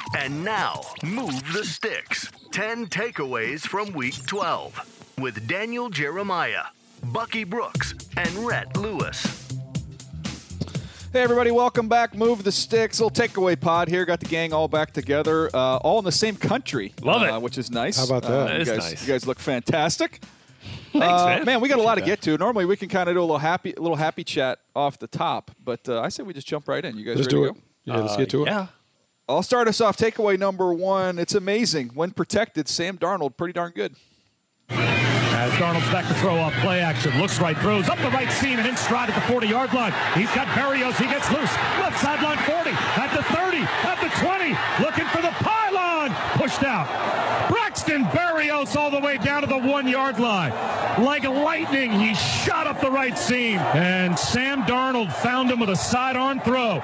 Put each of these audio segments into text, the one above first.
And now, Move the Sticks. 10 takeaways from Week 12 with Daniel Jeremiah, Bucky Brooks, and Rhett Lewis. Hey, everybody. Welcome back. Move the Sticks. Little takeaway pod here. Got the gang all back together, all in the same country. Love it. Which is nice. How about that? That is nice. You guys look fantastic. Thanks, man. We got a lot to get to. Normally, we can kind of do a little happy chat off the top, but I say we just jump right in. You guys Let's ready do to it. go? Yeah, let's get to it. Yeah. I'll start us off. Takeaway number one. It's amazing. When protected, Sam Darnold, pretty darn good. As Darnold's back to throw off play action. Looks right, throws up the right seam and in stride at the 40-yard line. He's got Berrios. He gets loose. Left sideline 40. At the 30. At the 20. Looking for the pylon. Pushed out. Braxton Berrios all the way down to the 1-yard line. Like lightning, he shot up the right seam. And Sam Darnold found him with a sidearm throw.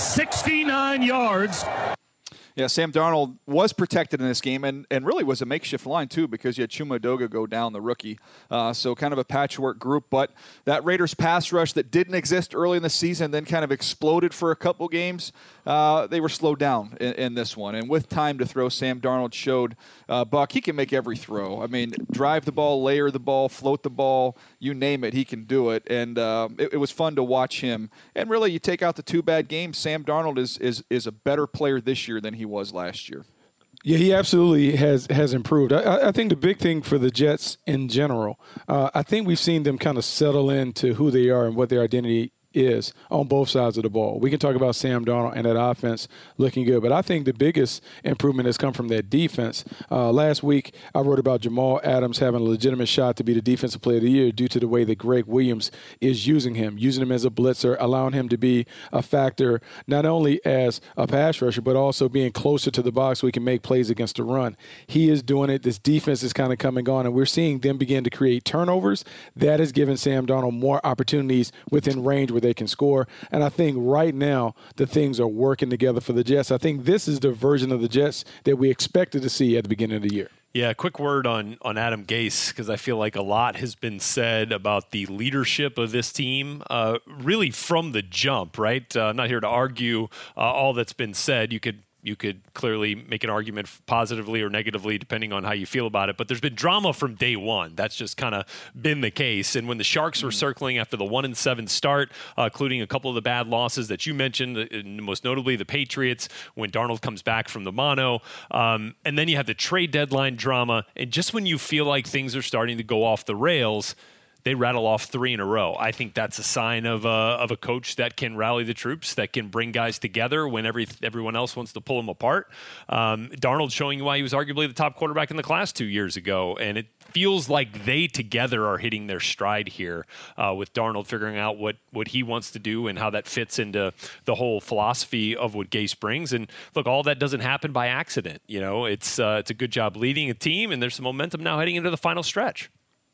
69 yards. Yeah, Sam Darnold was protected in this game and really was a makeshift line, too, because you had Chuma Edoga go down, the rookie. So kind of a patchwork group. But that Raiders pass rush that didn't exist early in the season then kind of exploded for a couple games, they were slowed down in this one. And with time to throw, Sam Darnold showed, Buck, he can make every throw. I mean, drive the ball, layer the ball, float the ball, you name it, he can do it. And it was fun to watch him. And really, you take out the two bad games, Sam Darnold is a better player this year than he was last year. Yeah, he absolutely has improved. I think the big thing for the Jets in general, I think we've seen them kind of settle into who they are and what their identity is on both sides of the ball. We can talk about Sam Darnold and that offense looking good, but I think the biggest improvement has come from that defense. Last week, I wrote about Jamal Adams having a legitimate shot to be the Defensive Player of the Year due to the way that Greg Williams is using him as a blitzer, allowing him to be a factor not only as a pass rusher, but also being closer to the box so he can make plays against the run. He is doing it. This defense is kind of coming on, and we're seeing them begin to create turnovers. That has given Sam Darnold more opportunities within range where they can score. And I think right now the things are working together for the Jets. I think this is the version of the Jets that we expected to see at the beginning of the year. Yeah, quick word on Adam Gase, because I feel like a lot has been said about the leadership of this team, really from the jump, right? I'm not here to argue all that's been said. You could clearly make an argument positively or negatively depending on how you feel about it. But there's been drama from day one. That's just kind of been the case. And when the Sharks were circling after the 1-7 start, including a couple of the bad losses that you mentioned, most notably the Patriots, when Darnold comes back from the mono, and then you have the trade deadline drama. And just when you feel like things are starting to go off the rails, they rattle off 3 in a row. I think that's a sign of a coach that can rally the troops, that can bring guys together when everyone else wants to pull them apart. Darnold showing you why he was arguably the top quarterback in the class 2 years ago, and it feels like they together are hitting their stride here with Darnold figuring out what he wants to do and how that fits into the whole philosophy of what Gase brings. And look, all that doesn't happen by accident. You know, it's a good job leading a team, and there's some momentum now heading into the final stretch.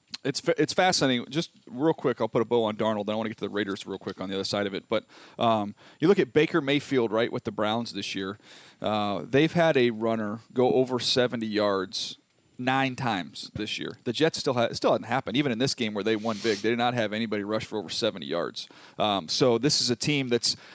It's fascinating. Just real quick, I'll put a bow on Darnold. I want to get to the Raiders real quick on the other side of it. But you look at Baker Mayfield, right, with the Browns this year. They've had a runner go over 70 yards 9 times this year. The Jets still hasn't happened. Even in this game where they won big, they did not have anybody rush for over 70 yards. So this is a team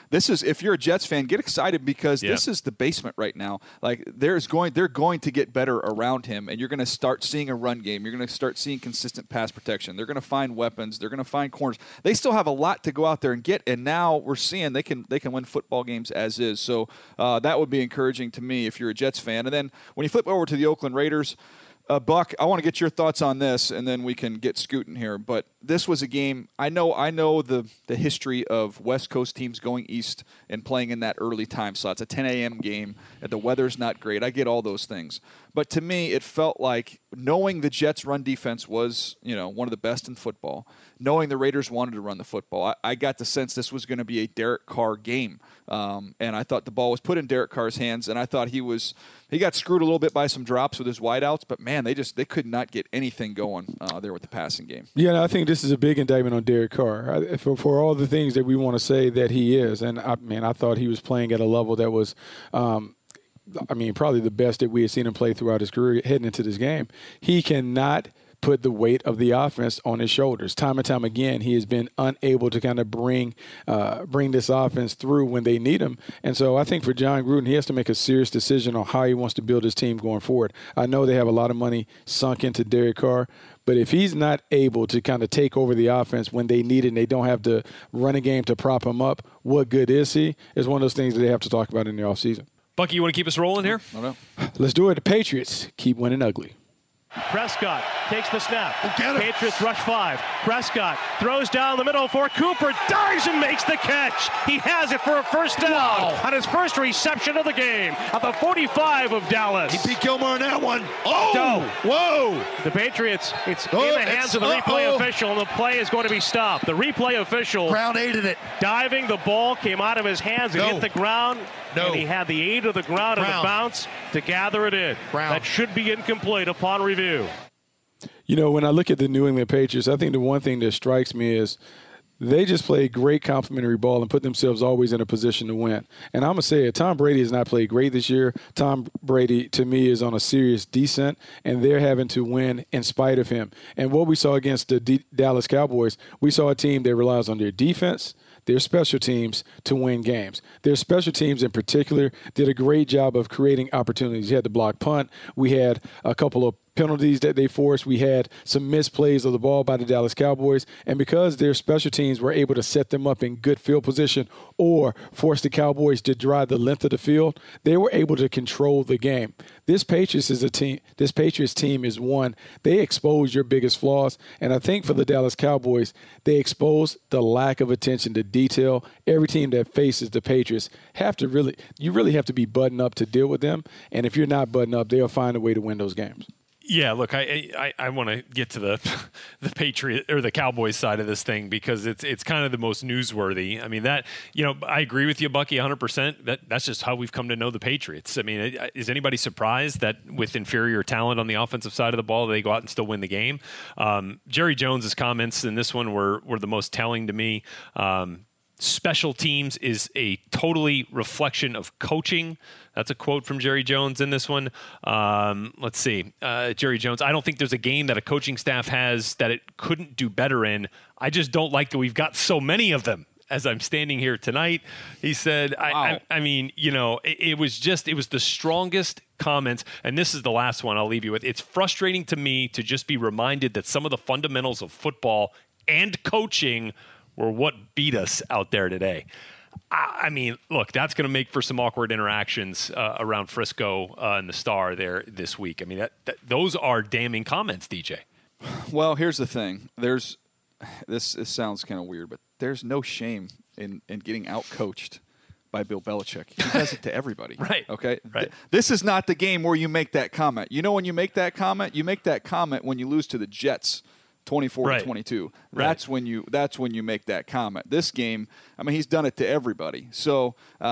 if you're a Jets fan, get excited because this is the basement right now. Like they're going to get better around him, and you're going to start seeing a run game. You're going to start seeing consistent pass protection. They're going to find weapons. They're going to find corners. They still have a lot to go out there and get, and now we're seeing they can win football games as is. So that would be encouraging to me if you're a Jets fan. And then when you flip over to the Oakland Raiders, Buck, I want to get your thoughts on this, and then we can get scooting here. But this was a game. I know the history of West Coast teams going east and playing in that early time slot. It's a 10 a.m. game, and the weather's not great. I get all those things. But to me, it felt like knowing the Jets' run defense was, one of the best in football, knowing the Raiders wanted to run the football, I got the sense this was going to be a Derek Carr game. And I thought the ball was put in Derek Carr's hands, and I thought he got screwed a little bit by some drops with his wideouts, but man, they could not get anything going there with the passing game. Yeah, I think this is a big indictment on Derek Carr for all the things that we want to say that he is. And I thought he was playing at a level that was, probably the best that we had seen him play throughout his career heading into this game. He cannot put the weight of the offense on his shoulders. Time and time again, he has been unable to kind of bring this offense through when they need him. And so I think for John Gruden, he has to make a serious decision on how he wants to build his team going forward. I know they have a lot of money sunk into Derek Carr, but if he's not able to kind of take over the offense when they need it and they don't have the running game to prop him up, what good is he? It's one of those things that they have to talk about in the offseason. Bucky, you want to keep us rolling here? I don't know. Let's do it. The Patriots keep winning ugly. Prescott takes the snap. Patriots rush 5. Prescott throws down the middle for Cooper. Dives and makes the catch. He has it for a first down on his first reception of the game at the 45 of Dallas. He beat Gilmore on that one. Oh! No. Whoa! The Patriots, it's in the hands of the replay official, and the play is going to be stopped. The replay official Brown aided it. diving, the ball came out of his hands and hit the ground. No. And he had the aid of the ground and the bounce to gather it in. That should be incomplete upon review. You know, when I look at the New England Patriots, I think the one thing that strikes me is they just play great complementary ball and put themselves always in a position to win. And I'm going to say it, Tom Brady has not played great this year. Tom Brady, to me, is on a serious descent, and they're having to win in spite of him. And what we saw against the Dallas Cowboys, we saw a team that relies on their defense, their special teams to win games. Their special teams in particular did a great job of creating opportunities. You had the block punt. We had a couple of penalties that they forced. We had some misplays of the ball by the Dallas Cowboys. And because their special teams were able to set them up in good field position or force the Cowboys to drive the length of the field, they were able to control the game. This Patriots team is one. They expose your biggest flaws. And I think for the Dallas Cowboys, they expose the lack of attention to detail. Every team that faces the Patriots you really have to be buttoned up to deal with them. And if you're not buttoned up, they'll find a way to win those games. Yeah, look, I want to get to the Patriot or the Cowboys side of this thing because it's kind of the most newsworthy. I mean, I agree with you, Bucky, 100%. That's just how we've come to know the Patriots. I mean, is anybody surprised that with inferior talent on the offensive side of the ball, they go out and still win the game? Jerry Jones's comments in this one were the most telling to me. Special teams is a totally reflection of coaching. That's a quote from Jerry Jones in this one. Let's see. Jerry Jones, I don't think there's a game that a coaching staff has that it couldn't do better in. I just don't like that we've got so many of them. As I'm standing here tonight, he said, wow. I mean, you know, it was the strongest comments. And this is the last one I'll leave you with. It's frustrating to me to just be reminded that some of the fundamentals of football and coaching were what beat us out there today. I mean, look, that's going to make for some awkward interactions around Frisco and the Star there this week. I mean, those are damning comments, DJ. Well, here's the thing. This sounds kind of weird, but there's no shame in getting out-coached by Bill Belichick. He does it to everybody. Right. Okay? Right. This is not the game where you make that comment. You know when you make that comment? You make that comment when you lose to the Jets 24-22. That's when you make that comment. This game, I mean, he's done it to everybody. So,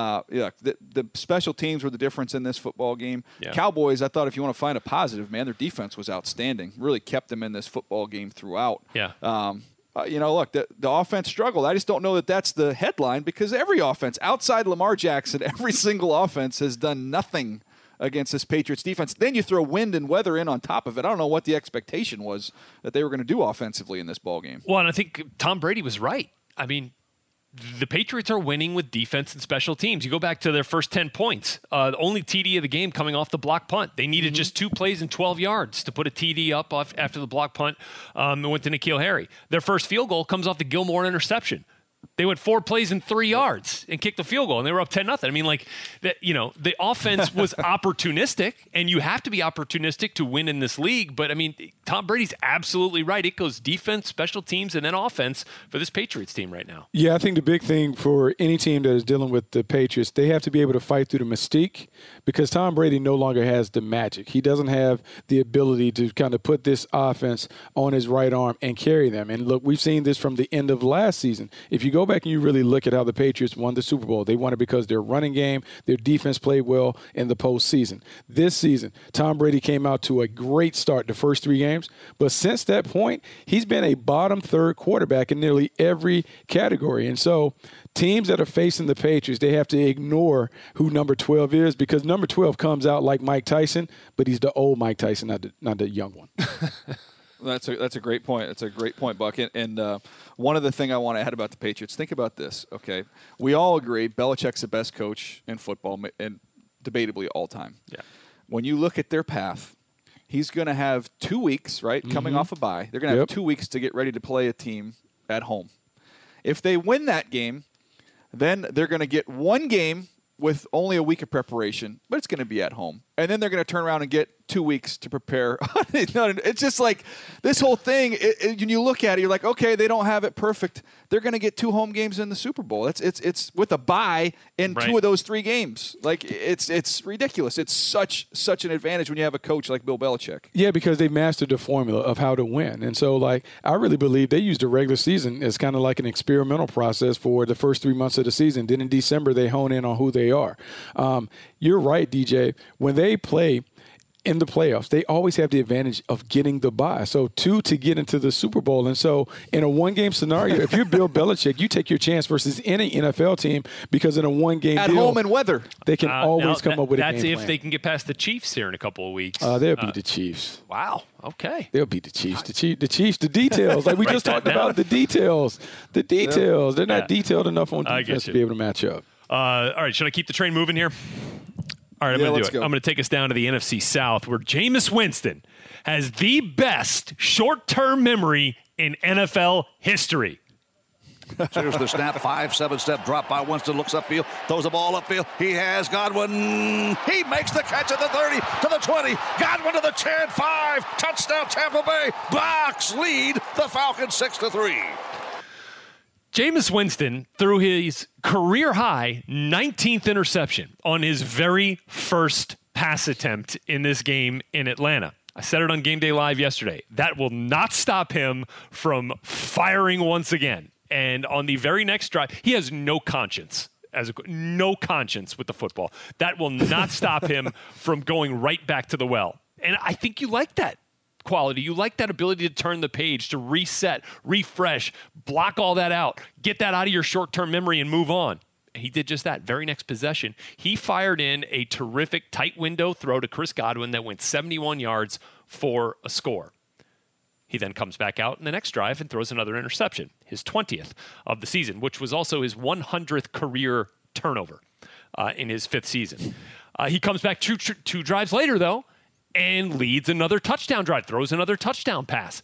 the special teams were the difference in this football game. Yeah. Cowboys, I thought if you want to find a positive, man, their defense was outstanding. Really kept them in this football game throughout. Yeah. Look, the offense struggled. I just don't know that that's the headline because every offense outside Lamar Jackson, every single offense has done nothing against this Patriots defense. Then you throw wind and weather in on top of it. I don't know what the expectation was that they were going to do offensively in this ballgame. Well, and I think Tom Brady was right. I mean, the Patriots are winning with defense and special teams. You go back to their first 10 points. The only TD of the game coming off the block punt. They needed just 2 plays and 12 yards to put a TD up after the block punt and went to N'Keal Harry. Their first field goal comes off the Gilmore interception. They went 4 plays and 3 yards and kicked the field goal, and they were up 10-0. I mean, like, the offense was opportunistic, and you have to be opportunistic to win in this league. But, I mean, Tom Brady's absolutely right. It goes defense, special teams, and then offense for this Patriots team right now. Yeah, I think the big thing for any team that is dealing with the Patriots, they have to be able to fight through the mystique because Tom Brady no longer has the magic. He doesn't have the ability to kind of put this offense on his right arm and carry them. And, look, we've seen this from the end of last season. If you go back and you really look at how the Patriots won the Super Bowl, they won it because their running game, their defense played well in the postseason. This season, Tom Brady came out to a great start the first 3 games, but since that point, he's been a bottom third quarterback in nearly every category. And so teams that are facing the Patriots, they have to ignore who number 12 is because number 12 comes out like Mike Tyson, but he's the old Mike Tyson, not the young one. That's a great point. It's a great point, Buck. And one other thing I want to add about the Patriots, think about this, okay? We all agree Belichick's the best coach in football and debatably all time. Yeah. When you look at their path, he's going to have 2 weeks, right, coming off a bye. They're going to have 2 weeks to get ready to play a team at home. If they win that game, then they're going to get one game with only a week of preparation, but it's going to be at home. And then they're going to turn around and get 2 weeks to prepare. It's just like this whole thing, when you look at it, you're like, okay, they don't have it perfect. They're going to get 2 home games in the Super Bowl. It's with a bye in 2 of those 3 games. Like, it's ridiculous. It's such an advantage when you have a coach like Bill Belichick. Yeah, because they mastered the formula of how to win. And so, like, I really believe they used the regular season as kind of like an experimental process for the first 3 months of the season. Then in December, they hone in on who they are. You're right, DJ. When they play in the playoffs, they always have the advantage of getting the bye. So 2 to get into the Super Bowl. And so in a one-game scenario, if you're Bill Belichick, you take your chance versus any NFL team because in a one-game at deal, home and weather, they can always come up with a game plan. That's if they can get past the Chiefs here in a couple of weeks. They'll beat the Chiefs. Wow. Okay. They'll beat the Chiefs. The Chiefs, the details. Like we just talked about the details. The details. They're not detailed enough on defense to be able to match up. All right. Should I keep the train moving here? All right, I'm going to do it. I'm going to take us down to the NFC South, where Jameis Winston has the best short-term memory in NFL history. Here's the snap, 5-7-step drop by Winston, looks upfield, throws the ball upfield. He has Godwin. He makes the catch at the 30 to the 20. Godwin to the 10, 5. Touchdown Tampa Bay. Bucs lead the Falcons 6-3. Jameis Winston threw his career-high 19th interception on his very first pass attempt in this game in Atlanta. I said it on Game Day Live yesterday. That will not stop him from firing once again. And on the very next drive, he has no conscience. No conscience with the football. That will not stop him from going right back to the well. And I think you like that quality. You like that ability to turn the page, to reset, refresh, block all that out, get that out of your short-term memory and move on. And he did just that. Very next possession, he fired in a terrific tight window throw to Chris Godwin that went 71 yards for a score. He then comes back out in the next drive and throws another interception, his 20th of the season, which was also his 100th career turnover in his 5th season. He comes back two drives later, though, and leads another touchdown drive, throws another touchdown pass.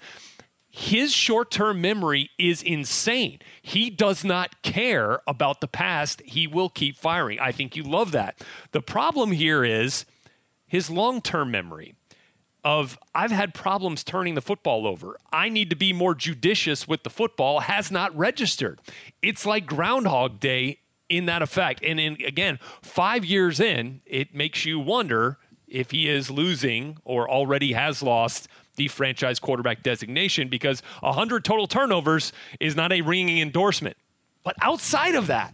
His short-term memory is insane. He does not care about the past. He will keep firing. I think you love that. The problem here is his long-term memory of, I've had problems turning the football over. I need to be more judicious with the football, has not registered. It's like Groundhog Day in that effect. And again, 5 years in, it makes you wonder if he is losing or already has lost the franchise quarterback designation, because 100 total turnovers is not a ringing endorsement. But outside of that,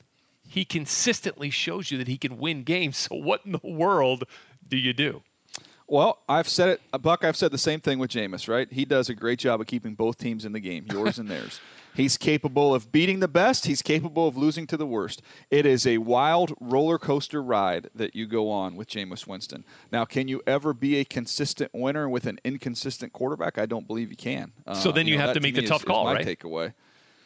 he consistently shows you that he can win games. So what in the world do you do? Well, I've said it, Buck, I've said the same thing with Jameis, right? He does a great job of keeping both teams in the game, yours and theirs. He's capable of beating the best. He's capable of losing to the worst. It is a wild roller coaster ride that you go on with Jameis Winston. Now, can you ever be a consistent winner with an inconsistent quarterback? I don't believe you can. So then you have to make the tough call, right? My takeaway.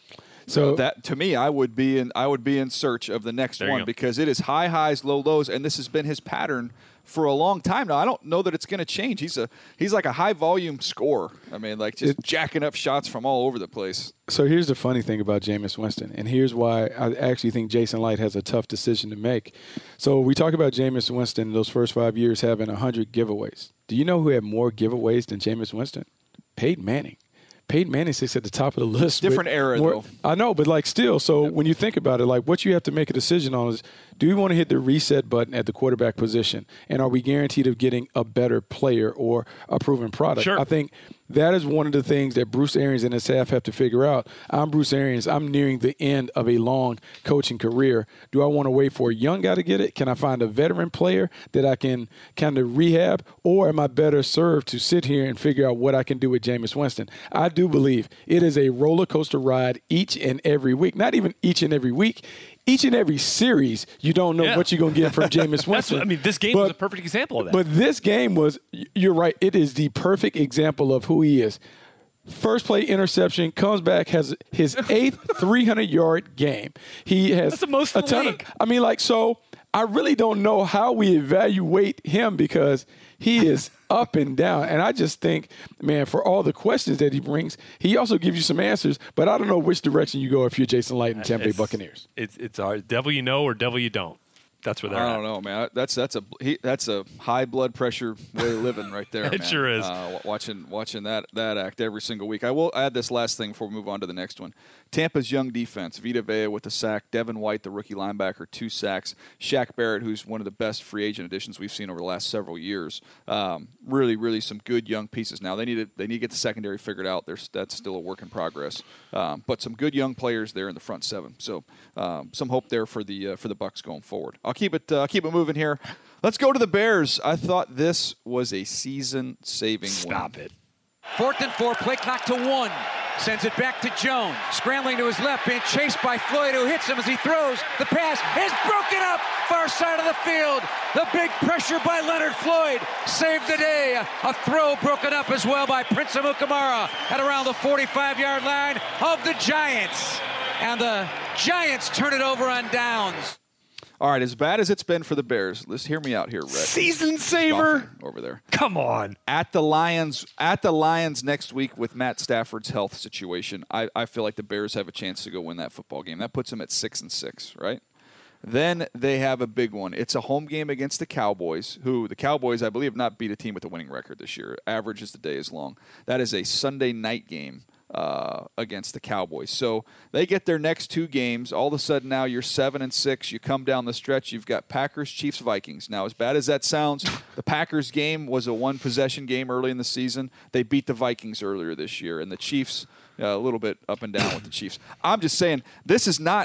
So that, to me, I would be in search of the next one, because it is high highs, low lows, and this has been his pattern for a long time now. I don't know that it's going to change. He's like a high volume scorer. I mean, like just jacking up shots from all over the place. So here's the funny thing about Jameis Winston, and here's why I actually think Jason Light has a tough decision to make. So we talk about Jameis Winston in those first 5 years having 100 giveaways. Do you know who had more giveaways than Jameis Winston? Peyton Manning. Peyton Manning sits at the top of the list. Different era, though. I know, but like still. So when you think about it, like what you have to make a decision on is, do we want to hit the reset button at the quarterback position? And are we guaranteed of getting a better player or a proven product? Sure. I think that is one of the things that Bruce Arians and his staff have to figure out. I'm Bruce Arians. I'm nearing the end of a long coaching career. Do I want to wait for a young guy to get it? Can I find a veteran player that I can kind of rehab? Or am I better served to sit here and figure out what I can do with Jameis Winston? I do believe it is a roller coaster ride each and every week. Not even each and every week. each and every series, you don't know what you're going to get from Jameis Winston. This game was a perfect example of that. But this game was, you're right, it is the perfect example of who he is. First play interception, comes back, has his 8th 300-yard game. He has That's the most a in the ton league. so I really don't know how we evaluate him because he is up and down. And I just think, man, for all the questions that he brings, he also gives you some answers, but I don't know which direction you go if you're Jason Light and Tampa Bay Buccaneers. It's hard. Devil you know or devil you don't. That's where they're I at. don't know, man. That's a high blood pressure way of living right there. It man. sure is. Watching that act every single week. I will add this last thing before we move on to the next one. Tampa's young defense: Vita Vea with a sack, Devin White, the rookie linebacker, 2 sacks, Shaq Barrett, who's one of the best free agent additions we've seen over the last several years. Really some good young pieces. Now they need to get the secondary figured out. That's still a work in progress, but some good young players there in the front 7. So some hope there for the Bucs going forward. I'll keep it moving here. Let's go to the Bears. I thought this was a season-saving win. Stop it. 4th and 4, play clock to 1. Sends it back to Jones. Scrambling to his left, being chased by Floyd, who hits him as he throws. The pass is broken up, far side of the field. The big pressure by Leonard Floyd saved the day. A throw broken up as well by Prince Amukamara at around the 45-yard line of the Giants. And the Giants turn it over on downs. All right, as bad as it's been for the Bears, let's hear me out here, Rhett. Season saver over there. Come on. At the Lions next week with Matt Stafford's health situation, I feel like the Bears have a chance to go win that football game. That puts them at 6-6, right? Then they have a big one. It's a home game against the Cowboys, who the Cowboys, I believe, have not beat a team with a winning record this year. Average as the day is long. That is a Sunday night game against the Cowboys. So they get their next 2 games. All of a sudden now you're 7-6. You come down the stretch. You've got Packers, Chiefs, Vikings. Now, as bad as that sounds, the Packers game was a 1-possession game early in the season. They beat the Vikings earlier this year, and the Chiefs a little bit up and down with the Chiefs. I'm just saying they're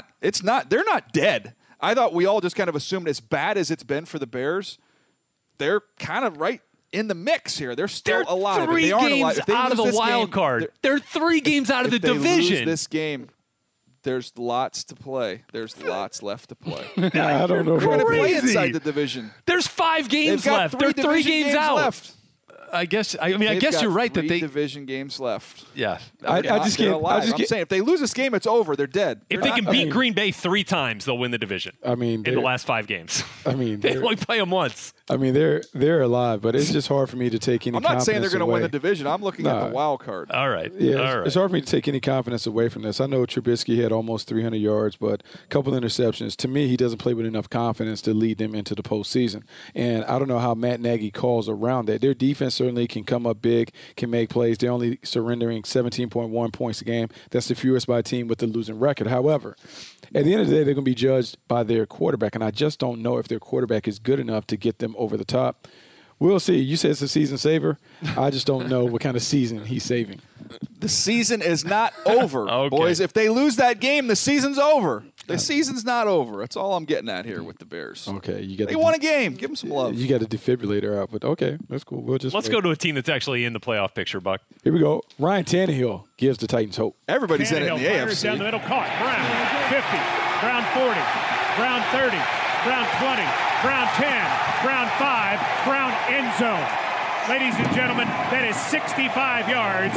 not dead. I thought we all just kind of assumed, as bad as it's been for the Bears, they're kind of right in the mix here. They're still alive. They're 3 games out of the wild card. They're 3 games out of the division. If they lose this game, there's lots to play. There's lots left to play. I don't know. They're going to play inside the division. There's 5 games left. They're 3 games out. Left. I guess you're right that 3 division games left. Yeah. I just can't. I'm saying if they lose this game, it's over. They're dead. If they can beat Green Bay 3 times, they'll win the division. In the last 5 games. They only play them once. They're alive, but it's just hard for me to take any. I'm not confidence saying they're going to away. win the division. I'm looking at the wild card. All right. Yeah, All right. It's hard for me to take any confidence away from this. I know Trubisky had almost 300 yards, but a couple interceptions. To me, he doesn't play with enough confidence to lead them into the postseason. And I don't know how Matt Nagy calls around that. Their defense certainly can come up big, can make plays. They're only surrendering 17.1 points a game. That's the fewest by a team with a losing record. However, at the end of the day, they're going to be judged by their quarterback, and I just don't know if their quarterback is good enough to get them over the top. We'll see. You said it's a season saver. I just don't know what kind of season he's saving. The season is not over, boys. If they lose that game, the season's over. The season's not over. That's all I'm getting at here with the Bears. Okay, they won a game. Give them some love. You got a defibrillator out, but okay, that's cool. Let's go to a team that's actually in the playoff picture, Buck. Here we go. Ryan Tannehill gives the Titans hope. Everybody's in it in the AFC. Down the middle, caught. Brown 50, Brown 40, Brown 30, Brown 20, Brown 10, Brown 5, Brown end zone. Ladies and gentlemen, that is 65 yards.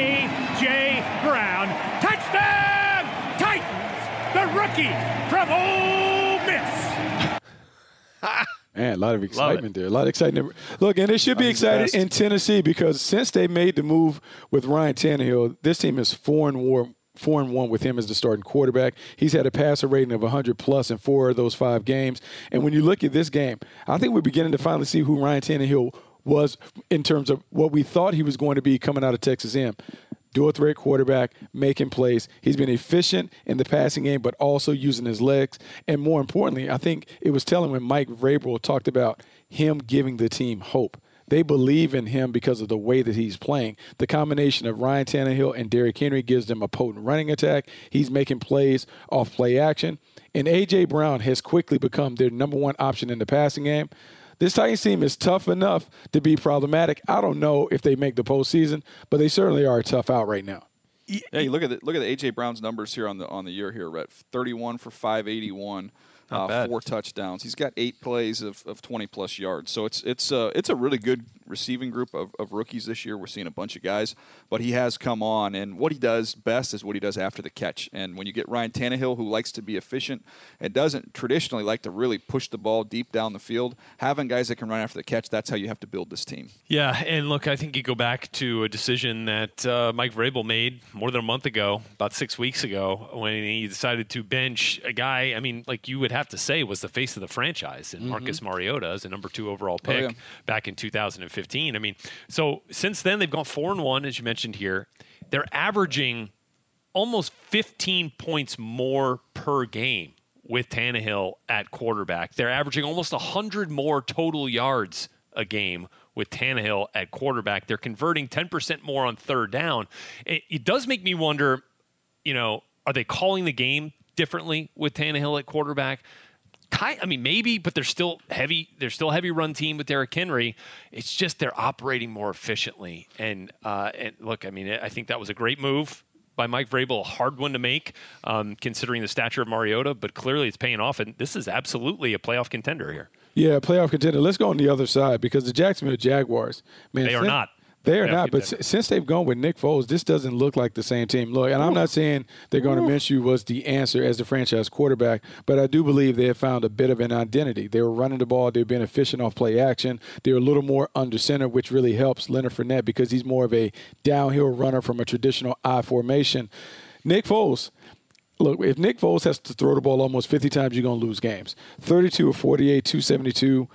A.J. Brown. Touchdown! Titans! The rookie from Ole Miss. Man, a lot of excitement there. A lot of excitement. Look, and they should be excited in Tennessee because since they made the move with Ryan Tannehill, this team is 4-1 with him as the starting quarterback. He's had a passer rating of 100+ in 4 of those 5 games. And when you look at this game, I think we're beginning to finally see who Ryan Tannehill was in terms of what we thought he was going to be coming out of Texas A&M. Dual threat quarterback, making plays. He's been efficient in the passing game, but also using his legs. And more importantly, I think it was telling when Mike Vrabel talked about him giving the team hope. They believe in him because of the way that he's playing. The combination of Ryan Tannehill and Derrick Henry gives them a potent running attack. He's making plays off play action. And A.J. Brown has quickly become their number 1 option in the passing game. This Titans team is tough enough to be problematic. I don't know if they make the postseason, but they certainly are tough out right now. Yeah, you look at A.J. Brown's numbers here on the year here, Rhett. 31 for 581. 4 touchdowns. He's got 8 plays of 20-plus yards. So it's a really good receiving group of rookies this year. We're seeing a bunch of guys, but he has come on, and what he does best is what he does after the catch. And when you get Ryan Tannehill, who likes to be efficient and doesn't traditionally like to really push the ball deep down the field, having guys that can run after the catch, that's how you have to build this team. Yeah, and look, I think you go back to a decision that Mike Vrabel made more than a month ago, about 6 weeks ago, when he decided to bench a guy, I mean, like you would have to say was the face of the franchise, and Marcus Mariota as a number 2 overall pick back in 2015. I mean, so since then they've gone 4-1, as you mentioned here. They're averaging almost 15 points more per game with Tannehill at quarterback. They're averaging almost 100 more total yards a game with Tannehill at quarterback. They're converting 10% more on third down. It does make me wonder, are they calling the game differently with Tannehill at quarterback? I mean, maybe, but they're still heavy. They're still a heavy run team with Derrick Henry. It's just they're operating more efficiently. And look, I mean, I think that was a great move by Mike Vrabel, a hard one to make, considering the stature of Mariota, but clearly it's paying off. And this is absolutely a playoff contender here. Yeah, playoff contender. Let's go on the other side, because the Jacksonville Jaguars, man, they are not. They are not, but since they've gone with Nick Foles, this doesn't look like the same team. Look, and I'm not saying they're going to Minshew was the answer as the franchise quarterback, but I do believe they have found a bit of an identity. They were running the ball. They've been efficient off play action. They're a little more under center, which really helps Leonard Fournette because he's more of a downhill runner from a traditional I formation. Nick Foles, look, if Nick Foles has to throw the ball almost 50 times, you're going to lose games. 32 of 48, 272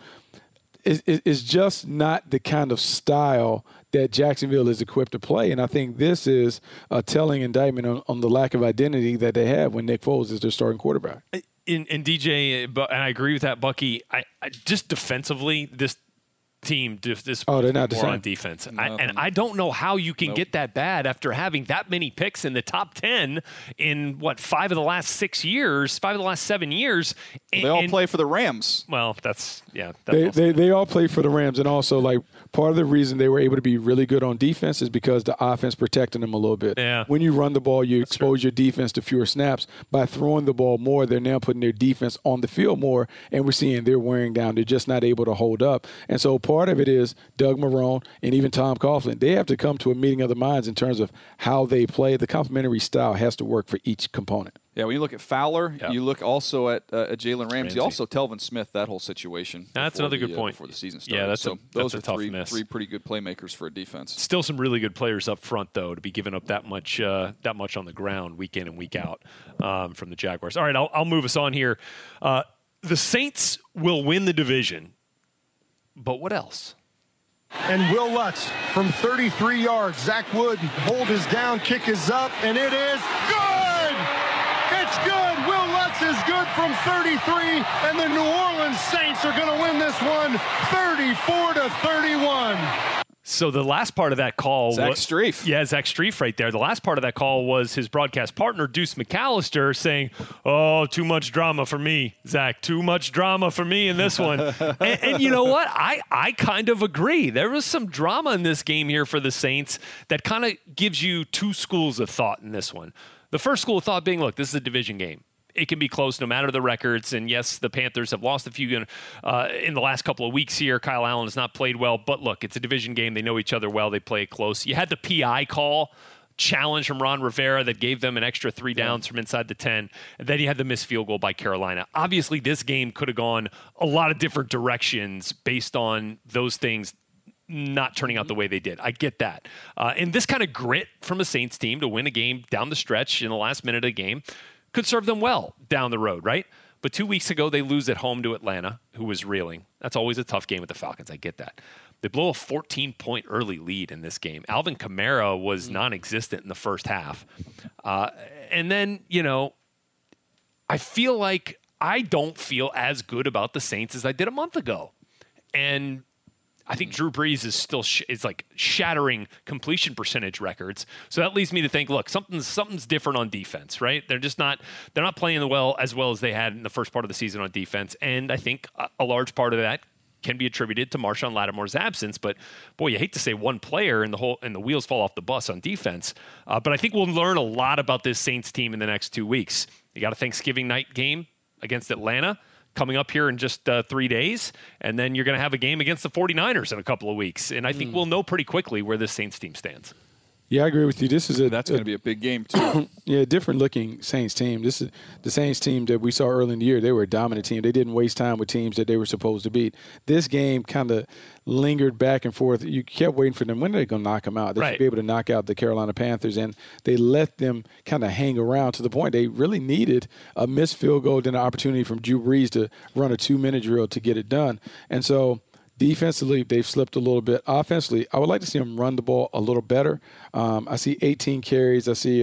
is just not the kind of style that Jacksonville is equipped to play. And I think this is a telling indictment on the lack of identity that they have when Nick Foles is their starting quarterback. And DJ, and I agree with that, Bucky. I just defensively, this team they're not more on defense. And I don't know how you can get that bad after having that many picks in the top 10 in, 5 of the last 6 years, 5 of the last 7 years. They all play for the Rams. Well, that's. They all play for the Rams. And also, like, part of the reason they were able to be really good on defense is because the offense protected them a little bit. Yeah. When you run the ball, you expose your defense to fewer snaps. By throwing the ball more, they're now putting their defense on the field more, and we're seeing they're wearing down. They're just not able to hold up. And so part of it is Doug Marrone and even Tom Coughlin. They have to come to a meeting of the minds in terms of how they play. The complementary style has to work for each component. Yeah, when you look at Fowler, you look also at Jalen Ramsey, also Telvin Smith, that whole situation. That's another good point. Before the season started. Yeah, those are tough three pretty good playmakers for a defense. Still some really good players up front, though, to be giving up that much on the ground week in and week out from the Jaguars. All right, I'll move us on here. The Saints will win the division, but what else? And Will Lutz from 33 yards. Zach Wood, hold is down, kick is up, and it is good! It's good! Will Lutz is good from 33, and the New Orleans Saints are going to win this one 34-31. So the last part of that call Zach Strief. Yeah, Zach Strief right there. The last part of that call was his broadcast partner, Deuce McAllister, saying, "Oh, too much drama for me, Zach. Too much drama for me in this one." and you know what? I kind of agree. There was some drama in this game here for the Saints that kind of gives you two schools of thought in this one. The first school of thought being, look, this is a division game. It can be close no matter the records. And yes, the Panthers have lost a few in the last couple of weeks here. Kyle Allen has not played well. But look, it's a division game. They know each other well. They play it close. You had the PI call challenge from Ron Rivera that gave them an extra 3 downs from inside the 10. And then you had the missed field goal by Carolina. Obviously, this game could have gone a lot of different directions based on those things not turning out the way they did. I get that. And this kind of grit from a Saints team to win a game down the stretch in the last minute of the game could serve them well down the road, right? But 2 weeks ago, they lose at home to Atlanta, who was reeling. That's always a tough game with the Falcons. I get that. They blow a 14-point early lead in this game. Alvin Kamara was non-existent in the first half. And then, I feel like I don't feel as good about the Saints as I did a month ago. And I think Drew Brees is still shattering completion percentage records. So that leads me to think, look, something's different on defense, right? They're not playing as well as they had in the first part of the season on defense. And I think a large part of that can be attributed to Marshawn Lattimore's absence. But boy, you hate to say one player and the wheels fall off the bus on defense. But I think we'll learn a lot about this Saints team in the next 2 weeks. You got a Thanksgiving night game against Atlanta coming up here in just 3 days, and then you're going to have a game against the 49ers in a couple of weeks. And I think we'll know pretty quickly where this Saints team stands. Yeah, I agree with you. That's going to be a big game, too. Yeah, different looking Saints team. This is the Saints team that we saw early in the year. They were a dominant team. They didn't waste time with teams that they were supposed to beat. This game kind of lingered back and forth. You kept waiting for them. When are they going to knock them out? They should be able to knock out the Carolina Panthers, and they let them kind of hang around to the point they really needed a missed field goal, then an opportunity from Drew Brees to run a 2-minute drill to get it done. And so defensively, they've slipped a little bit. Offensively, I would like to see them run the ball a little better. I see 18 carries. I see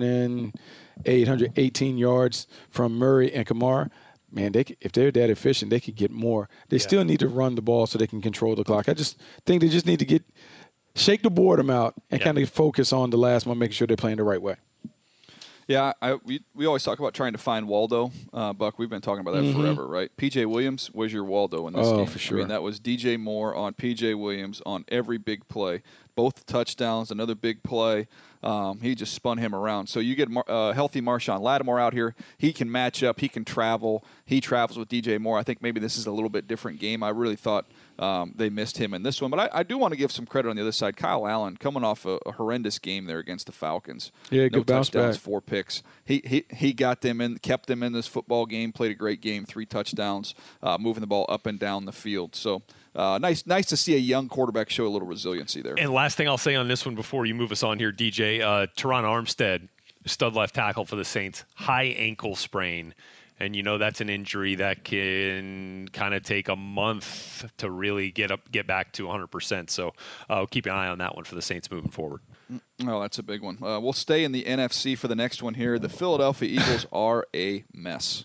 118 yards from Murray and Kamara. Man, if they're that efficient, they could get more. They still need to run the ball so they can control the clock. I just think they just need to shake the boredom out and kind of focus on the last one, making sure they're playing the right way. Yeah, we always talk about trying to find Waldo. Buck, we've been talking about that forever, right? P.J. Williams was your Waldo in this game. Oh, for sure. I mean, that was D.J. Moore on P.J. Williams on every big play. Both touchdowns, another big play. He just spun him around. So you get healthy Marshawn Lattimore out here. He can match up. He can travel. He travels with D.J. Moore. I think maybe this is a little bit different game. I really thought they missed him in this one. But I do want to give some credit on the other side. Kyle Allen coming off a horrendous game there against the Falcons. Yeah, good bounce back. 4 picks. He got them in, kept them in this football game, played a great game, 3 touchdowns, moving the ball up and down the field. So nice to see a young quarterback show a little resiliency there. And last thing I'll say on this one before you move us on here, DJ, Teron Armstead, stud left tackle for the Saints, high ankle sprain. And, that's an injury that can kind of take a month to really get back to 100%. So keep an eye on that one for the Saints moving forward. Oh, that's a big one. We'll stay in the NFC for the next one here. The Philadelphia Eagles are a mess.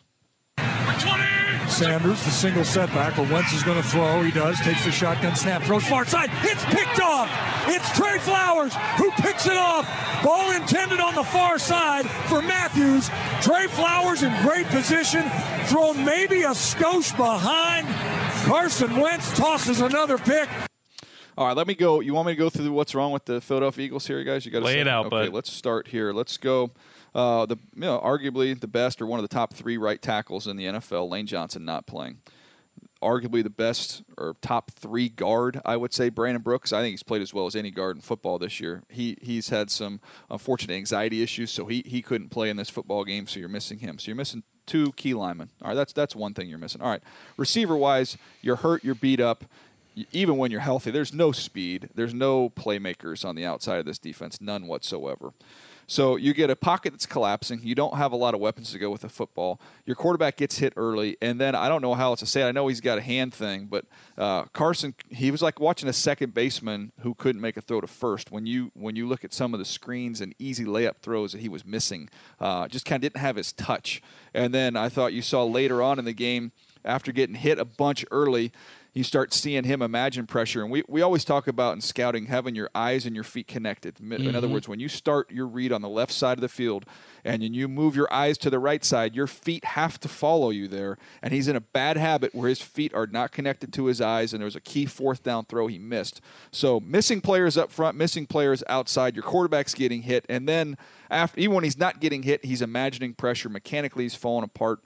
Sanders, the single setback where Wentz is going to throw. He does. Takes the shotgun snap. Throws far side. It's picked off. It's Trey Flowers who picks it off. Ball intended on the far side for Matthews. Trey Flowers in great position. Thrown maybe a skosh behind. Carson Wentz tosses anher pick. All right, let me go. You want me to go through what's wrong with the Philadelphia Eagles here, guys? You got to lay it out, okay, bud. Let's start here. Let's go. Arguably the best or one of the top 3 right tackles in the NFL, Lane Johnson not playing. Arguably the best or top 3 guard, I would say, Brandon Brooks. I think he's played as well as any guard in football this year. He's had some unfortunate anxiety issues, so he couldn't play in this football game, so you're missing him. So you're missing 2 key linemen. All right, that's one thing you're missing. All right, receiver-wise, you're hurt, you're beat up. Even when you're healthy, there's no speed. There's no playmakers on the outside of this defense, none whatsoever. So you get a pocket that's collapsing. You don't have a lot of weapons to go with the football. Your quarterback gets hit early, and then I don't know how else to say it. I know he's got a hand thing, but Carson, he was like watching a second baseman who couldn't make a throw to first. When you look at some of the screens and easy layup throws that he was missing, just kind of didn't have his touch. And then I thought you saw later on in the game, after getting hit a bunch early, you start seeing him imagine pressure. And we always talk about in scouting having your eyes and your feet connected. In other words, when you start your read on the left side of the field and you move your eyes to the right side, your feet have to follow you there. And he's in a bad habit where his feet are not connected to his eyes, and there was a key 4th down throw he missed. So missing players up front, missing players outside, your quarterback's getting hit, and then even when he's not getting hit, he's imagining pressure. Mechanically, he's falling apart.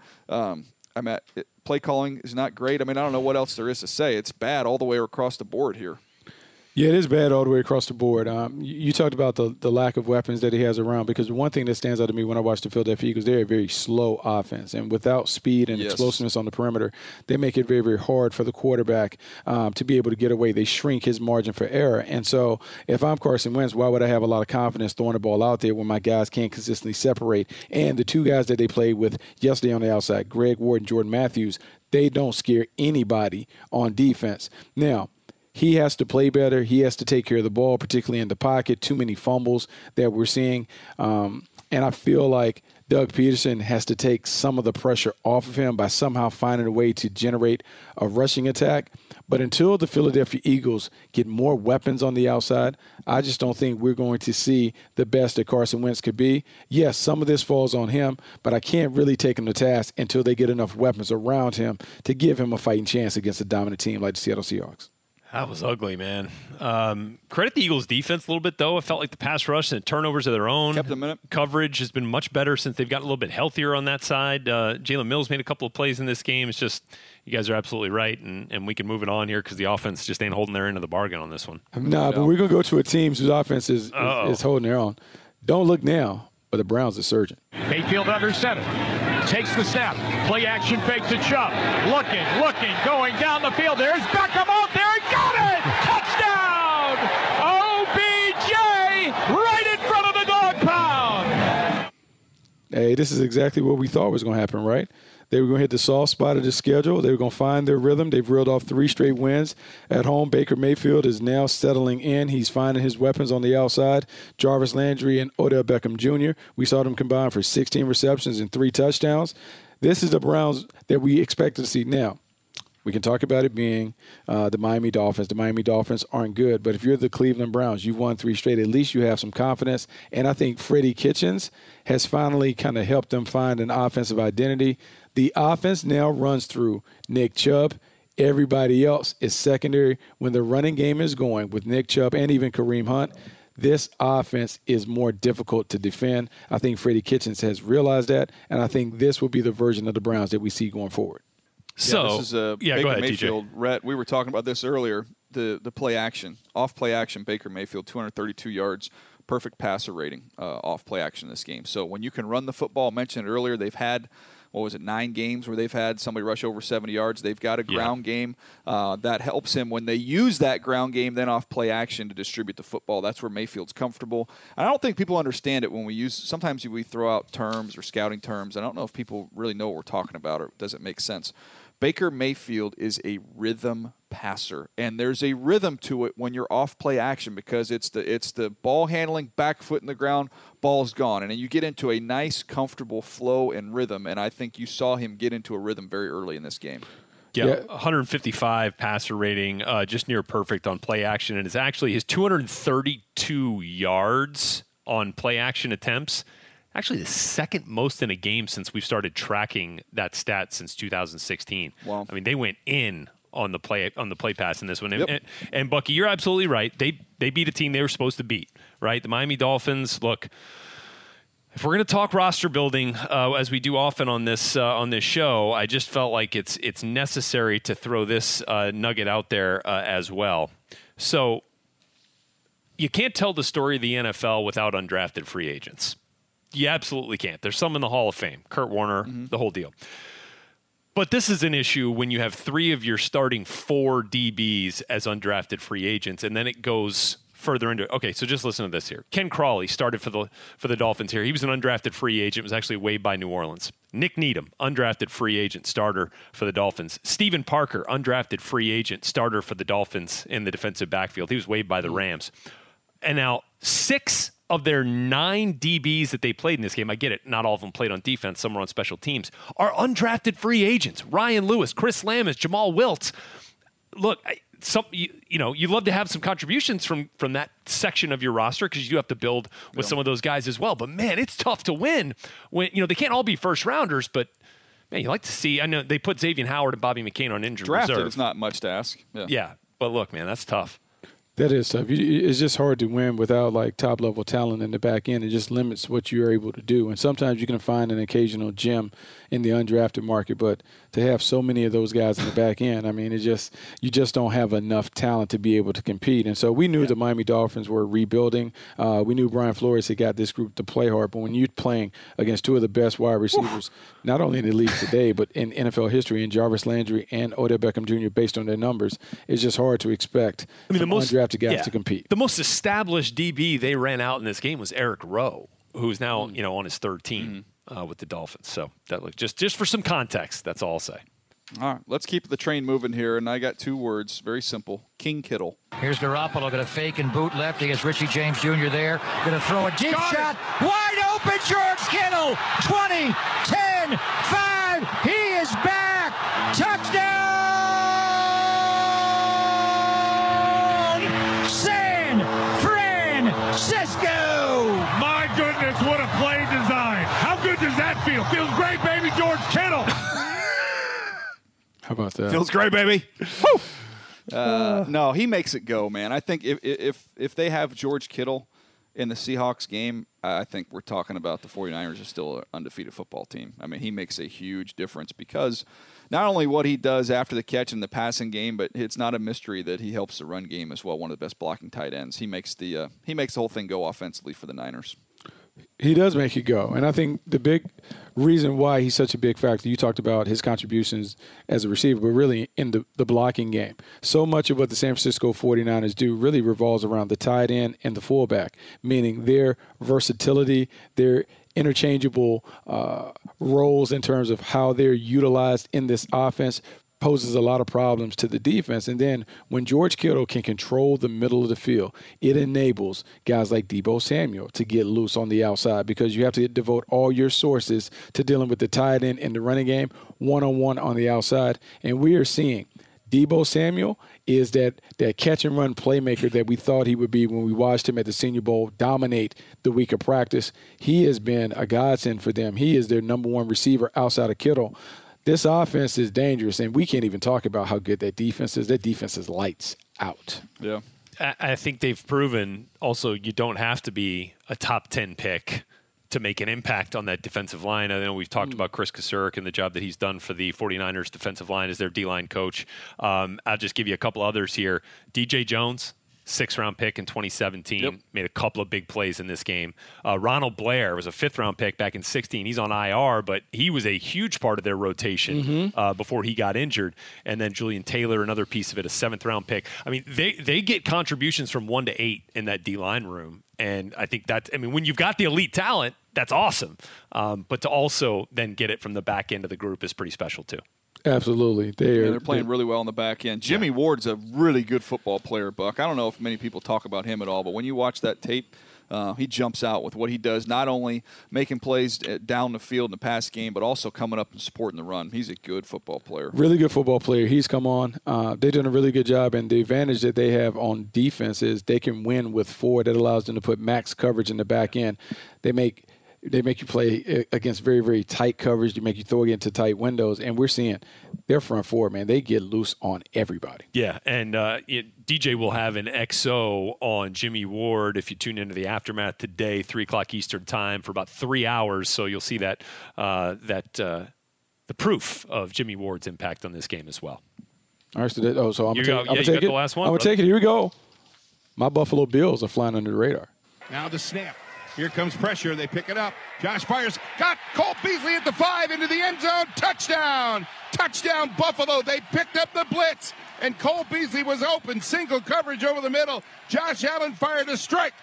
Play calling is not great. I mean, I don't know what else there is to say. It's bad all the way across the board here. Yeah, it is bad all the way across the board. You talked about the lack of weapons that he has around, because one thing that stands out to me when I watch the Philadelphia Eagles, they're a very slow offense. And without speed and explosiveness on the perimeter, they make it very, very hard for the quarterback to be able to get away. They shrink his margin for error. And so if I'm Carson Wentz, why would I have a lot of confidence throwing the ball out there when my guys can't consistently separate? And the 2 guys that they played with yesterday on the outside, Greg Ward and Jordan Matthews, they don't scare anybody on defense. Now, he has to play better. He has to take care of the ball, particularly in the pocket. Too many fumbles that we're seeing. And I feel like Doug Peterson has to take some of the pressure off of him by somehow finding a way to generate a rushing attack. But until the Philadelphia Eagles get more weapons on the outside, I just don't think we're going to see the best that Carson Wentz could be. Yes, some of this falls on him, but I can't really take him to task until they get enough weapons around him to give him a fighting chance against a dominant team like the Seattle Seahawks. That was ugly, man. Credit the Eagles' defense a little bit, though. It felt like the pass rush and turnovers of their own. Kept them in it. Coverage has been much better since they've gotten a little bit healthier on that side. Jalen Mills made a couple of plays in this game. It's just, you guys are absolutely right, and we can move it on here because the offense just ain't holding their end of the bargain on this one. Nah, but we're going to go to a team whose offense is holding their own. Don't look now, but the Browns are surging. Mayfield under center. Takes the snap. Play action fake to Chubb. Looking, going down the field. There's Beckham out there. Got it! Touchdown! OBJ right in front of the dog pound. Hey, this is exactly what we thought was going to happen, right? They were going to hit the soft spot of the schedule. They were going to find their rhythm. They've reeled off 3 straight wins at home. Baker Mayfield is now settling in. He's finding his weapons on the outside. Jarvis Landry and Odell Beckham Jr. We saw them combine for 16 receptions and 3 touchdowns. This is the Browns that we expected to see. Now, we can talk about it being the Miami Dolphins. The Miami Dolphins aren't good, but if you're the Cleveland Browns, you've won 3 straight. At least you have some confidence. And I think Freddie Kitchens has finally kind of helped them find an offensive identity. The offense now runs through Nick Chubb. Everybody else is secondary. When the running game is going with Nick Chubb and even Kareem Hunt, this offense is more difficult to defend. I think Freddie Kitchens has realized that, and I think this will be the version of the Browns that we see going forward. So, this is Baker go ahead, Mayfield. TJ. Rhett, we were talking about this earlier. The play action, off play action, Baker Mayfield, 232 yards, perfect passer rating off play action in this game. So when you can run the football, I mentioned it earlier, they've had, 9 games where they've had somebody rush over 70 yards. They've got a ground game that helps him when they use that ground game then off play action to distribute the football. That's where Mayfield's comfortable. I don't think people understand it when we use – sometimes we throw out terms or scouting terms. I don't know if people really know what we're talking about or does it make sense. Baker Mayfield is a rhythm passer, and there's a rhythm to it when you're off play action because it's the ball handling, back foot in the ground, ball's gone, and then you get into a nice, comfortable flow and rhythm, and I think you saw him get into a rhythm very early in this game. Yeah, 155 passer rating, just near perfect on play action, and it's actually his 232 yards on play action attempts. Actually, the second most in a game since we've started tracking that stat since 2016. Wow. I mean, they went in on the play pass in this one. Yep. And Bucky, you're absolutely right. They beat a team they were supposed to beat, right? The Miami Dolphins, look, if we're going to talk roster building, as we do often on this show, I just felt like it's necessary to throw this nugget out there as well. So you can't tell the story of the NFL without undrafted free agents. You absolutely can't. There's some in the Hall of Fame. Kurt Warner, the whole deal. But this is an issue when you have 3 of your starting 4 DBs as undrafted free agents, and then it goes further into it. Okay, so just listen to this here. Ken Crawley started for the Dolphins here. He was an undrafted free agent, was actually waived by New Orleans. Nick Needham, undrafted free agent, starter for the Dolphins. Stephen Parker, undrafted free agent, starter for the Dolphins in the defensive backfield. He was waived by the Rams. And now 6 of their 9 DBs that they played in this game, I get it, not all of them played on defense, some were on special teams, are undrafted free agents. Ryan Lewis, Chris Lammers, Jamal Wiltz. Look, you'd love to have some contributions from that section of your roster because you do have to build with some of those guys as well. But, man, it's tough to win when, they can't all be first-rounders, but, man, you like to see. I know they put Xavier Howard and Bobby McCain on injured Drafted, reserve. it's not much to ask. Yeah, but, look, man, that's tough. That is tough. It's just hard to win without top-level talent in the back end. It just limits what you're able to do. And sometimes you can find an occasional gem in the undrafted market, but to have so many of those guys in the back end, I mean, you just don't have enough talent to be able to compete. And so we knew the Miami Dolphins were rebuilding. We knew Brian Flores had got this group to play hard, but when you're playing against 2 of the best wide receivers, not only in the league today, but in NFL history, in Jarvis Landry and Odell Beckham Jr., based on their numbers, it's just hard to expect undrafted guys to compete. The most established DB they ran out in this game was Eric Rowe, who's now on his 3rd team with the Dolphins. So that look just for some context, that's all I'll say. All right, let's keep the train moving here, and I got 2 words, very simple: King Kittle. Here's Garoppolo, going to fake and boot left. He gets Richie James Jr. there. Going to throw a deep shot. Wide open, George Kittle. 20, 10, 5. He is back. Touchdown! field. Feels great, baby, George Kittle. How about that? Feels great, baby. No, he makes it go, man. I think if they have George Kittle in the Seahawks game, I think we're talking about the 49ers are still an undefeated football team. I mean, he makes a huge difference because not only what he does after the catch in the passing game, but it's not a mystery that he helps the run game as well. One of the best blocking tight ends. He makes the whole thing go offensively for the Niners. He does make it go. And I think the big reason why he's such a big factor, you talked about his contributions as a receiver, but really in the blocking game. So much of what the San Francisco 49ers do really revolves around the tight end and the fullback, meaning their versatility, their interchangeable roles in terms of how they're utilized in this offense poses a lot of problems to the defense. And then when George Kittle can control the middle of the field, it enables guys like Deebo Samuel to get loose on the outside because you have to devote all your sources to dealing with the tight end in the running game, one-on-one on the outside. And we are seeing Deebo Samuel is that catch-and-run playmaker that we thought he would be when we watched him at the Senior Bowl dominate the week of practice. He has been a godsend for them. He is their number one receiver outside of Kittle. This offense is dangerous, and we can't even talk about how good that defense is. That defense is lights out. Yeah. I think they've proven also you don't have to be a top 10 pick to make an impact on that defensive line. I know we've talked about Chris Kasurek and the job that he's done for the 49ers defensive line as their D-line coach. I'll just give you a couple others here. DJ Jones, 6th-round pick in 2017, made a couple of big plays in this game. Ronald Blair was a 5th-round pick back in 2016. He's on IR, but he was a huge part of their rotation before he got injured. And then Julian Taylor, another piece of it, a 7th-round pick. I mean, they get contributions from 1 to 8 in that D-line room. And I think when you've got the elite talent, that's awesome. But to also then get it from the back end of the group is pretty special too. Absolutely. They're playing really well on the back end. Jimmy Ward's a really good football player, Buck. I don't know if many people talk about him at all, but when you watch that tape, he jumps out with what he does, not only making plays down the field in the pass game, but also coming up and supporting the run. He's a good football player. Really good football player. He's come on. They've done a really good job, and the advantage that they have on defense is they can win with 4. That allows them to put max coverage in the back end. They make you play against very, very tight coverage. They make you throw it into tight windows. And we're seeing their front four, man, they get loose on everybody. Yeah, and DJ will have an XO on Jimmy Ward if you tune into the Aftermath today, 3 o'clock Eastern time for about 3 hours. So you'll see that the proof of Jimmy Ward's impact on this game as well. All right, so I'm going to take it. The last one, I'm going to take it. Here we go. My Buffalo Bills are flying under the radar. Now the snap. Here comes pressure. They pick it up. Josh fires. Got Cole Beasley at the 5 into the end zone. Touchdown. Touchdown, Buffalo. They picked up the blitz, and Cole Beasley was open. Single coverage over the middle. Josh Allen fired a strike.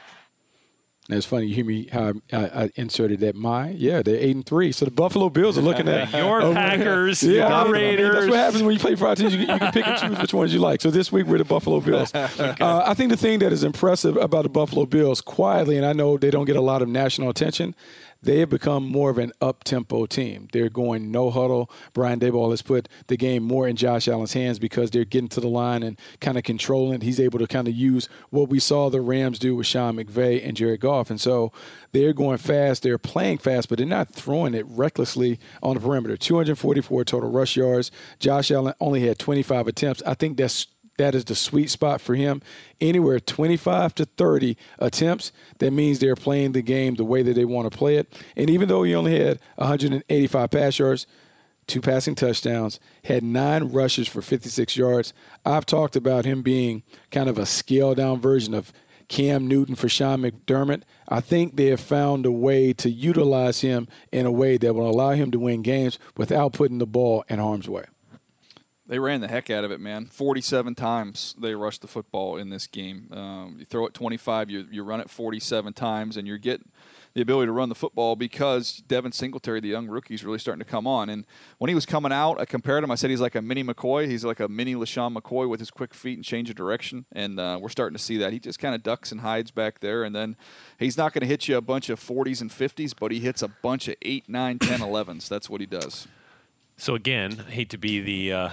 And it's funny, you hear me how I inserted that they're 8-3. So the Buffalo Bills are looking at your Packers, your Raiders. That's what happens when you play 5 teams. You can pick and choose which ones you like. So this week we're the Buffalo Bills. I think the thing that is impressive about the Buffalo Bills, quietly, and I know they don't get a lot of national attention, they have become more of an up-tempo team. They're going no huddle. Brian Daboll has put the game more in Josh Allen's hands because they're getting to the line and kind of controlling. He's able to kind of use what we saw the Rams do with Sean McVay and Jared Goff. And so they're going fast. They're playing fast, but they're not throwing it recklessly on the perimeter. 244 total rush yards. Josh Allen only had 25 attempts. I think that is the sweet spot for him. Anywhere 25 to 30 attempts, that means they're playing the game the way that they want to play it. And even though he only had 185 pass yards, 2 passing touchdowns, had 9 rushes for 56 yards, I've talked about him being kind of a scaled-down version of Cam Newton for Sean McDermott. I think they have found a way to utilize him in a way that will allow him to win games without putting the ball in harm's way. They ran the heck out of it, man. 47 times they rushed the football in this game. You throw it 25, you run it 47 times, and you're getting the ability to run the football because Devin Singletary, the young rookie, is really starting to come on. And when he was coming out, I compared him. I said he's like a mini McCoy. He's like a mini LaShawn McCoy with his quick feet and change of direction. And we're starting to see that. He just kind of ducks and hides back there. And then he's not going to hit you a bunch of 40s and 50s, but he hits a bunch of 8, 9, 10, 11s. That's what he does. So again, I hate to be the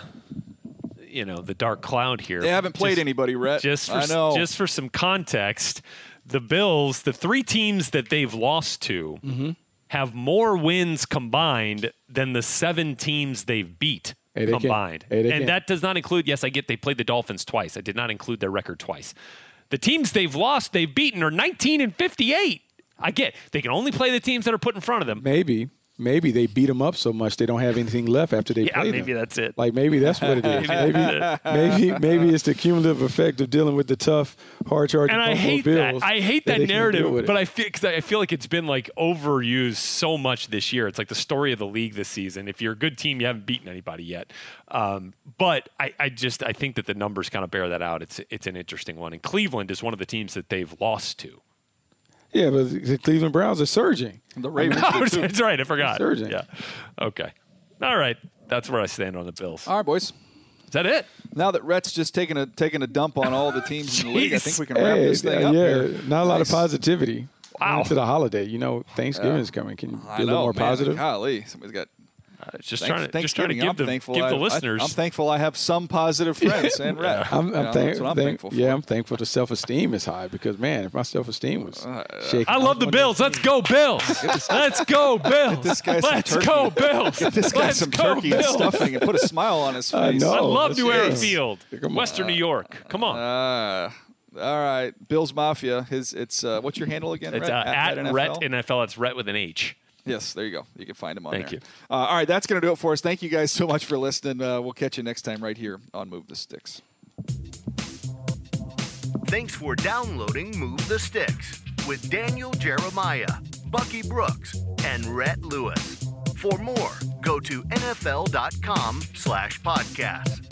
dark cloud here. They haven't played anybody, Rhett. I know. Just for some context, the Bills, the 3 teams that they've lost to, have more wins combined than the 7 teams they've beat combined. And that does not include, yes, I get they played the Dolphins twice. I did not include their record twice. The teams they've lost, they've beaten are 19-58. I get they can only play the teams that are put in front of them. Maybe they beat them up so much they don't have anything left after they play them. Maybe that's it. Like maybe that's what it is. maybe it's the cumulative effect of dealing with the tough, hard-charging Buffalo Bills. I hate that narrative, but I feel like it's been like overused so much this year. It's like the story of the league this season. If you're a good team, you haven't beaten anybody yet. But I think that the numbers kind of bear that out. It's an interesting one. And Cleveland is one of the teams that they've lost to. Yeah, but the Cleveland Browns are surging. The Ravens too. That's right. I forgot. Surging. Yeah. Okay. All right. That's where I stand on the Bills. All right, boys. Is that it? Now that Rhett's just taking a dump on all the teams in the league, I think we can wrap this thing up here. Not a lot of positivity. Wow. Into the holiday. Thanksgiving's coming. Can you be a little more positive? Golly, somebody's got. Just trying to give the listeners. I'm thankful I have some positive friends and Rhett. I'm thankful for. Yeah, I'm thankful the self-esteem is high because, man, if my self-esteem was shaking. I love the Bills. Let's go, Bills. Let's go, Bills. Get this guy Let's go, Bills. Get this guy some turkey and stuffing and put a smile on his face. I love New Era Field, Western New York. Come on. All right, Bills Mafia. It's what's your handle again? It's at Rhett NFL. It's Rhett with an H. Yes, there you go. You can find him on there. Thank you. All right, that's going to do it for us. Thank you guys so much for listening. We'll catch you next time right here on Move the Sticks. Thanks for downloading Move the Sticks with Daniel Jeremiah, Bucky Brooks, and Rhett Lewis. For more, go to NFL.com/podcasts.